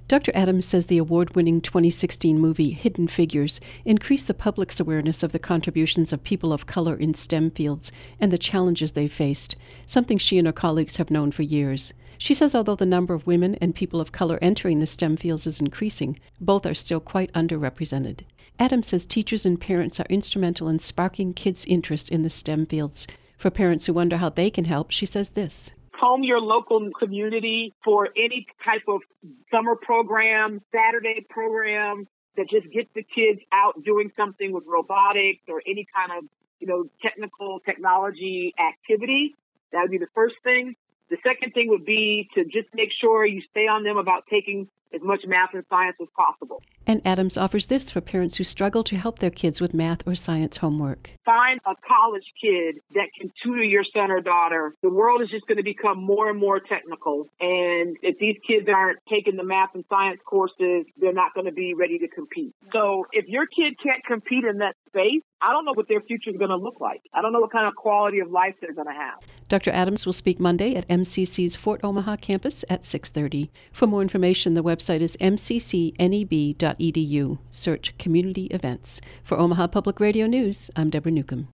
Dr. Adams says the award-winning 2016 movie Hidden Figures increased the public's awareness of the contributions of people of color in STEM fields and the challenges they faced, something she and her colleagues have known for years. She says although the number of women and people of color entering the STEM fields is increasing, both are still quite underrepresented. Adams says teachers and parents are instrumental in sparking kids' interest in the STEM fields. For parents who wonder how they can help, she says this. Comb your local community for any type of summer program, Saturday program that just gets the kids out doing something with robotics or any kind of, technical technology activity. That would be the first thing. The second thing would be to just make sure you stay on them about taking as much math and science as possible. And Adams offers this for parents who struggle to help their kids with math or science homework. Find a college kid that can tutor your son or daughter. The world is just going to become more and more technical. And if these kids aren't taking the math and science courses, they're not going to be ready to compete. So if your kid can't compete in that space, I don't know what their future is going to look like. I don't know what kind of quality of life they're going to have. Dr. Adams will speak Monday at MCC's Fort Omaha campus at 6:30. For more information, the website is mccneb.edu. Search Community Events. For Omaha Public Radio News, I'm Deborah Newcomb.